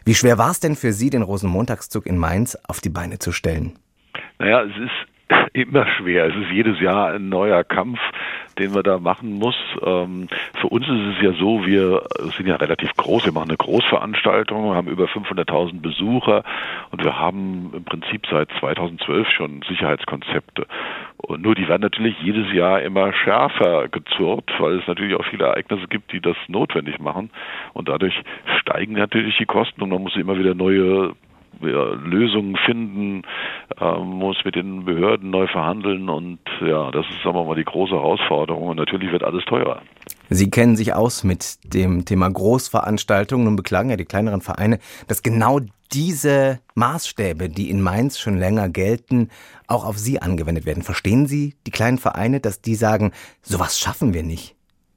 Wie schwer war es denn für Sie, den Rosenmontagszug in Mainz auf die Beine zu stellen? Naja, es ist immer schwer. Es ist jedes Jahr ein neuer Kampf, den man da machen muss. Für uns ist es ja so, wir sind ja relativ groß. Wir machen eine Großveranstaltung, haben über 500.000 Besucher und wir haben im Prinzip seit 2012 schon Sicherheitskonzepte. Und nur die werden natürlich jedes Jahr immer schärfer gezurrt, weil es natürlich auch viele Ereignisse gibt, die das notwendig machen. Und dadurch steigen natürlich die Kosten und man muss immer wieder neue Lösungen finden, muss mit den Behörden neu verhandeln und ja, das ist, sagen wir mal, die große Herausforderung und natürlich wird alles teurer. Sie kennen sich aus mit dem Thema Großveranstaltungen und beklagen ja die kleineren Vereine, dass genau diese Maßstäbe, die in Mainz schon länger gelten, auch auf Sie angewendet werden. Verstehen Sie die kleinen Vereine, dass die sagen, sowas schaffen wir nicht?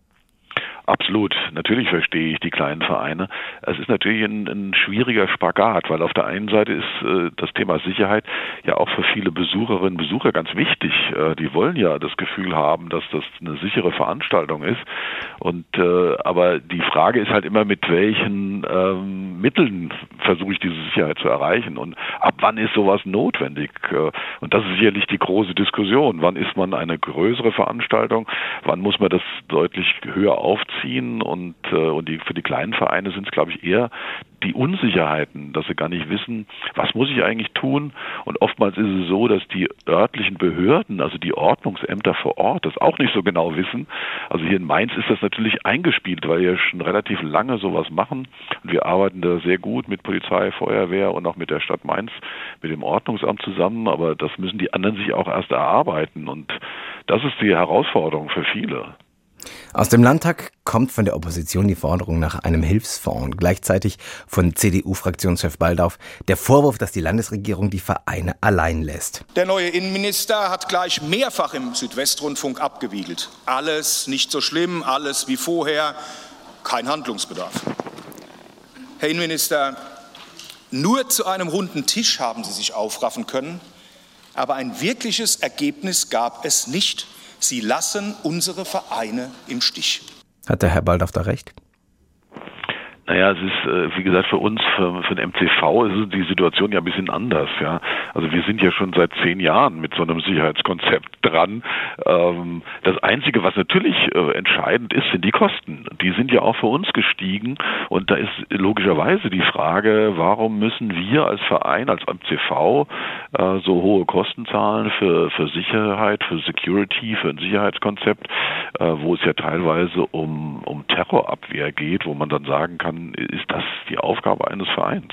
Absolut. Natürlich verstehe ich die kleinen Vereine. Es ist natürlich ein schwieriger Spagat, weil auf der einen Seite ist das Thema Sicherheit ja auch für viele Besucherinnen und Besucher ganz wichtig. Die wollen ja das Gefühl haben, dass das eine sichere Veranstaltung ist. Und aber die Frage ist halt immer, mit welchen Mitteln versuche ich diese Sicherheit zu erreichen und ab wann ist sowas notwendig? Und das ist sicherlich die große Diskussion. Wann ist man eine größere Veranstaltung? Wann muss man das deutlich höher aufziehen? Und für die kleinen Vereine sind es, glaube ich, eher die Unsicherheiten, dass sie gar nicht wissen, was muss ich eigentlich tun? Und oftmals ist es so, dass die örtlichen Behörden, also die Ordnungsämter vor Ort, das auch nicht so genau wissen. Also hier in Mainz ist das natürlich eingespielt, weil wir schon relativ lange sowas machen. Und wir arbeiten da sehr gut mit Polizei, Feuerwehr und auch mit der Stadt Mainz, mit dem Ordnungsamt zusammen. Aber das müssen die anderen sich auch erst erarbeiten. Und das ist die Herausforderung für viele. Aus dem Landtag kommt von der Opposition die Forderung nach einem Hilfsfonds und gleichzeitig von CDU-Fraktionschef Baldauf der Vorwurf, dass die Landesregierung die Vereine allein lässt. Der neue Innenminister hat gleich mehrfach im Südwestrundfunk abgewiegelt. Alles nicht so schlimm, alles wie vorher, kein Handlungsbedarf. Herr Innenminister, nur zu einem runden Tisch haben Sie sich aufraffen können, aber ein wirkliches Ergebnis gab es nicht. Sie lassen unsere Vereine im Stich. Hat der Herr Baldauf da recht? Naja, es ist, wie gesagt, für uns, für den MCV ist die Situation ja ein bisschen anders, ja. Also wir sind ja schon seit 10 Jahren mit so einem Sicherheitskonzept dran. Das Einzige, was natürlich entscheidend ist, sind die Kosten. Die sind ja auch für uns gestiegen und da ist logischerweise die Frage, warum müssen wir als Verein, als MCV so hohe Kosten zahlen für Sicherheit, für Security, für ein Sicherheitskonzept, wo es ja teilweise um Terrorabwehr geht, wo man dann sagen kann, ist das die Aufgabe eines Vereins?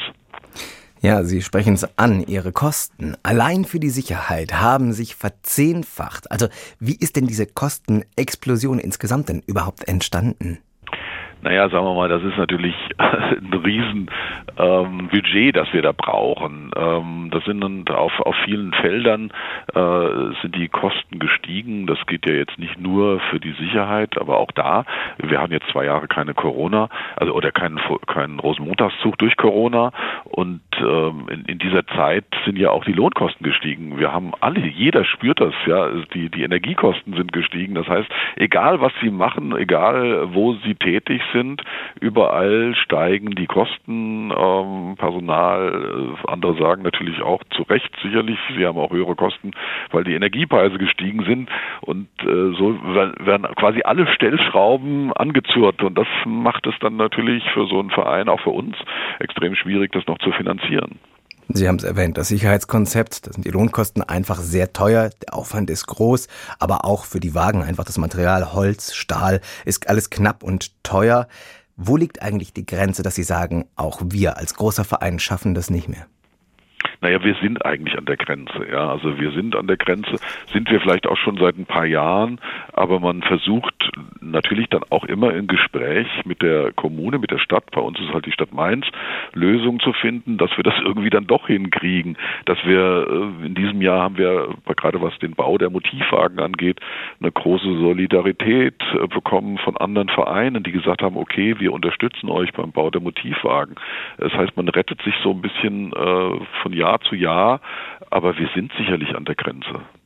Ja, Sie sprechen es an. Ihre Kosten allein für die Sicherheit haben sich verzehnfacht. Also wie ist denn diese Kostenexplosion insgesamt denn überhaupt entstanden? Naja, sagen wir mal, das ist natürlich ein riesen Budget, das wir da brauchen. Das sind dann auf vielen Feldern sind die Kosten gestiegen. Das geht ja jetzt nicht nur für die Sicherheit, aber auch da. Wir haben jetzt 2 Jahre keine Corona, also oder keinen Rosenmontagszug durch Corona. Und in dieser Zeit sind ja auch die Lohnkosten gestiegen. Wir haben jeder spürt das, ja. Die Energiekosten sind gestiegen. Das heißt, egal was Sie machen, egal wo Sie tätig sind, überall steigen die Kosten, Personal, andere sagen natürlich auch zu Recht sicherlich, sie haben auch höhere Kosten, weil die Energiepreise gestiegen sind und so werden quasi alle Stellschrauben angezurrt und das macht es dann natürlich für so einen Verein, auch für uns, extrem schwierig, das noch zu finanzieren. Sie haben es erwähnt, das Sicherheitskonzept, da sind die Lohnkosten einfach sehr teuer, der Aufwand ist groß, aber auch für die Wagen einfach das Material, Holz, Stahl, ist alles knapp und teuer. Wo liegt eigentlich die Grenze, dass Sie sagen, auch wir als großer Verein schaffen das nicht mehr? Naja, wir sind eigentlich an der Grenze, ja. Also wir sind an der Grenze, sind wir vielleicht auch schon seit ein paar Jahren, aber man versucht natürlich dann auch immer im Gespräch mit der Kommune, mit der Stadt, bei uns ist halt die Stadt Mainz, Lösungen zu finden, dass wir das irgendwie dann doch hinkriegen, dass wir in diesem Jahr haben wir, gerade was den Bau der Motivwagen angeht, eine große Solidarität bekommen von anderen Vereinen, die gesagt haben, okay, wir unterstützen euch beim Bau der Motivwagen. Das heißt, man rettet sich so ein bisschen von Jahr zu Jahr, aber wir sind sicherlich an der Grenze.